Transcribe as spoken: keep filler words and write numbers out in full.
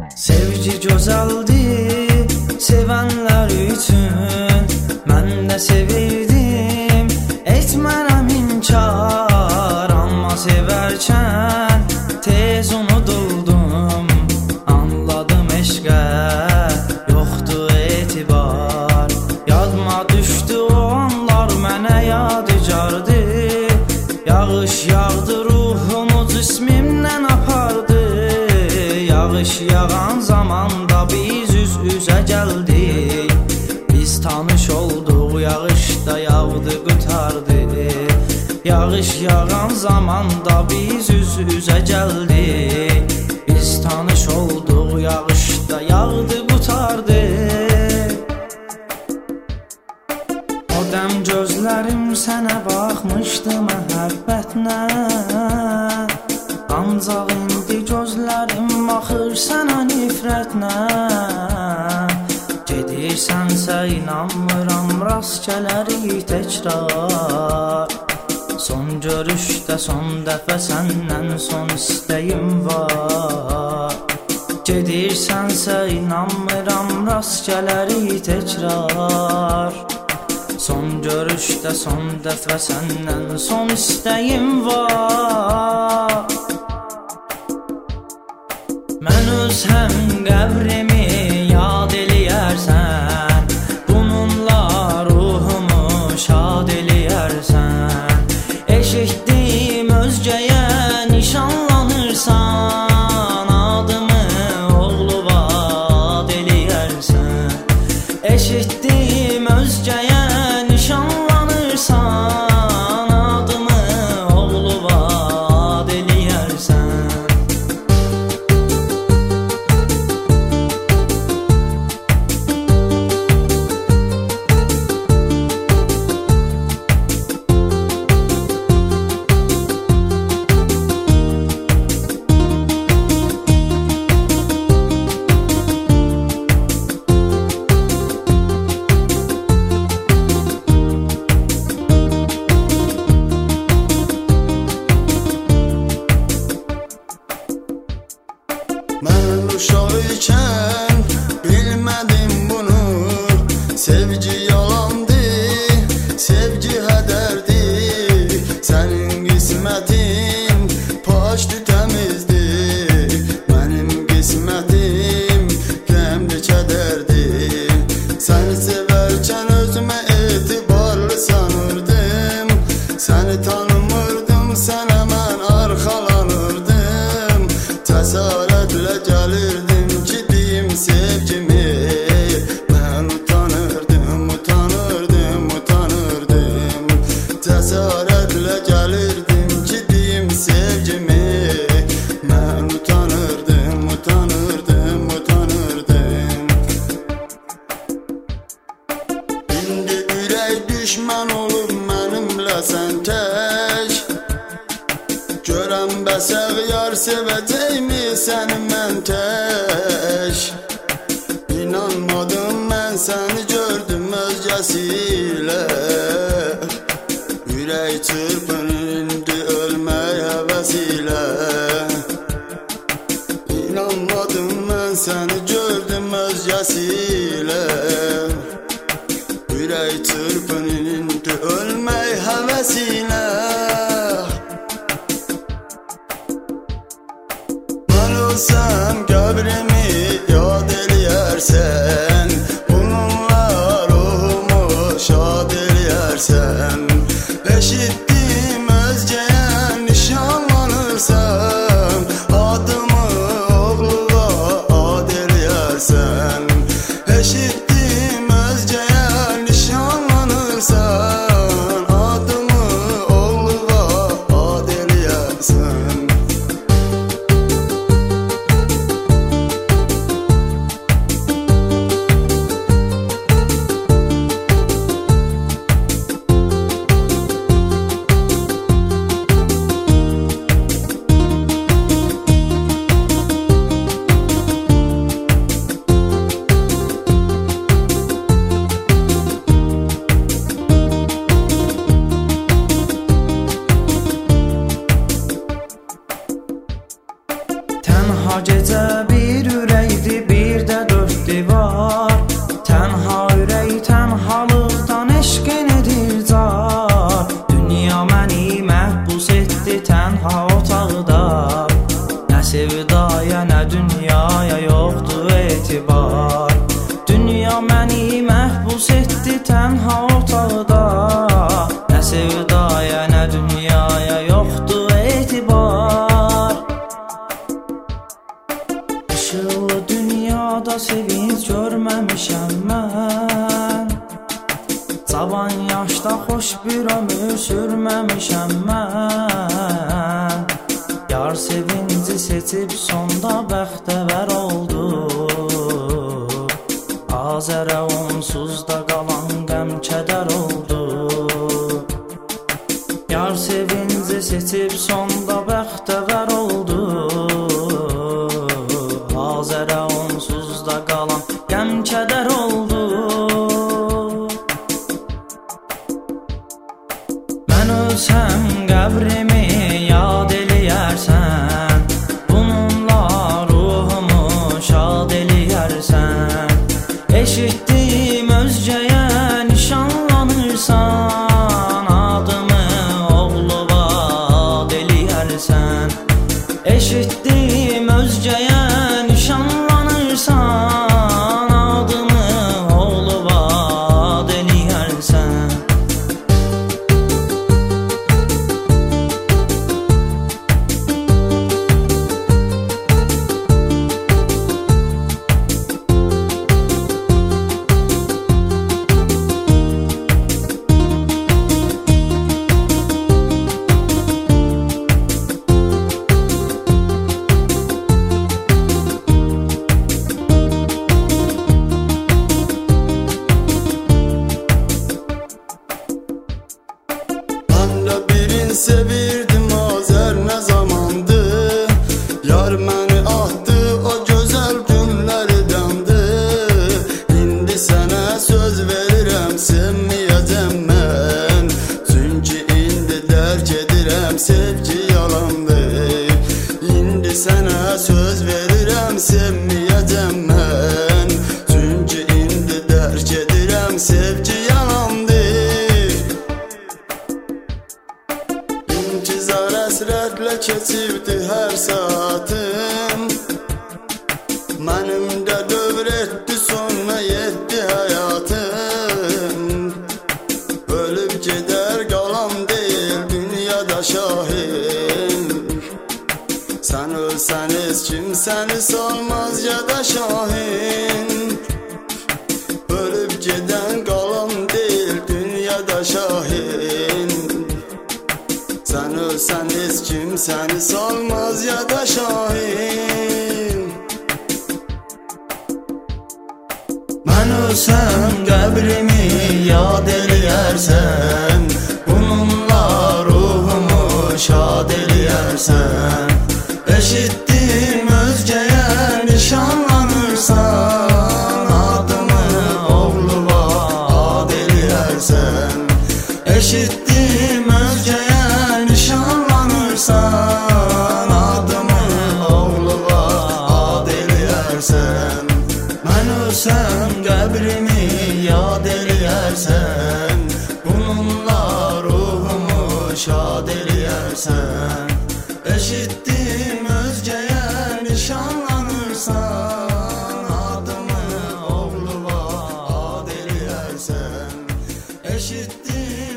Sevgi gözəldir, sevənlər üçün. Mən də sevirdim, etmərəm inkar. Amma sevərkən tez unuduldum. Anladım eşqə yoxdur etibar. Yadıma düşdü o anlar, mənə yadigardı. Yağış yağdı, ruhumu cismimdən apardı. Yağış yağan zamanda biz üz-üzə gəldik. Biz tanış olduq, yağışda yağdı, qurtardı. Yağış yağan zamanda biz üz-üzə gəldik. Biz tanış olduq, yağışda yağdı, qurtardı. O dəm gözlərim sənə baxmışdı məhəbbətlə. Ancaq indi gözlərim baxır sənə nifrətlə. Gedirsənsə inanmıram, rast gələrik təkrar. Son görüşdə son dəfə səndən son istəyim var. Gedirsənsə inanmıram, rast gələrik təkrar. Son görüşdə son dəfə səndən son istəyim var. Mən öz həm qəbrimi yad eləyərsən, bununla ruhumu şad eləyərsən. Eşitdim özgəyə nişanlanırsan, adımı oğlu vad eləyərsən. Eşitdim özgəyə nişanlanırsan, adımı oğlu vad eləyərsən. Mən uşaq ikən bilmədim bunu. Sevgi yalandır, sevgi hədərdir. Sənin qismətin paçdı, təmizdir. Mənim qismətim qəmli, kədərdir. Səni sevərkən özümə etibarlı sanırdım. Səni tanımırdım, sənə mən arxalanırdım. Cəsarətlə gəlirdim ki deyim sevgimi. Mən utanırdım, utanırdım, utanırdım. Cəsarətlə gəlirdim ki deyim sevgimi. Mən utanırdım, utanırdım, utanırdım. İndi ürək düşmən olub mənimlə sən tək. Görəm bəsəq yar sevəcəkmi səni mən tək. İnanmadım mən səni gördüm özgəsi ilə. Ürək çırpınır indi ölmək həvəsilə. İnanmadım mən səni gördüm özgəsi ilə. Ürək çırpınır indi ölmək həvəsilə. Sen qəbrimi yad eləyərsən, bununla ruhumu şad eləyərsən. Eşitdim özgəyə nişanlanırsan, adımı oğluğa ad eləyərsən. Eşitdim özgəyə nişanlanırsan, adımı oğluğa ad eləyərsən. Gecə bir ürək sevdaya, nə dünyaya yoxdur etibar. Dünya məni məhbus etdi tənha otaqda, nə sevdaya, nə dünyaya yoxdur etibar. Işıqlı dünyada sevinç görməmişəm mən, cavan yaşda xoş bir ömür sürməmişəm mən. Yar sevinci seçib sonda bəxtəvər oldu, Azərə onsuz da qalan qəm kədər oldu. Yar sevinci seçib sonda bəxtəvər oldu, Azərə onsuz da qalan qəm kədər oldu. Mən ölsəm qəbrimi yad eləyərsən, bununla ruhumu şad eləyərsən. Eşitdim özgəyə nişanlanırsan, adımı oğluva ad eləyərsən. Eşitdim özgəyə nişanlanırsan, adımı oğluva ad eləyərsən. Sevirdim Azər nə zamandı, yar məni atdı o gözəl günlərdəndir. İndi sənə söz verirəm sevməyəcəm mən, çünki indi dərk edirəm sevgi yalandır. İndi sənə söz verirəm sevməyəcəm mən, çünki indi dərk edirəm sevgi yalandır. İntizar əsrətlə keçibdi hər saatım, mənim də dövr etdi sonra yetdi həyatım. Ölüb gedər qalan deyil dünyada şahin, sən ölsəniz kimsəni salmaz yada şahin. Ölüb gedən qalan deyil dünyada şahin, sən ölsəniz kimsəni salmaz yada şahin. Mən ölsəm qəbrimi yad eləyərsən, bununla ruhumu şad eləyərsən. Eşitdim özgəyə nişanlanırsan, adımı oğluva ad eləyərsən. Eşitdim özgəyə nişanlanırsan, adımı oğluva ad eləyərsən. Mən ölsəm qəbrimi yad eləyərsən, bununla ruhumu şad eləyərsən. Eşitdim özgəyə nişanlanırsan, adımı oğluva ad eləyərsən. Eşitdim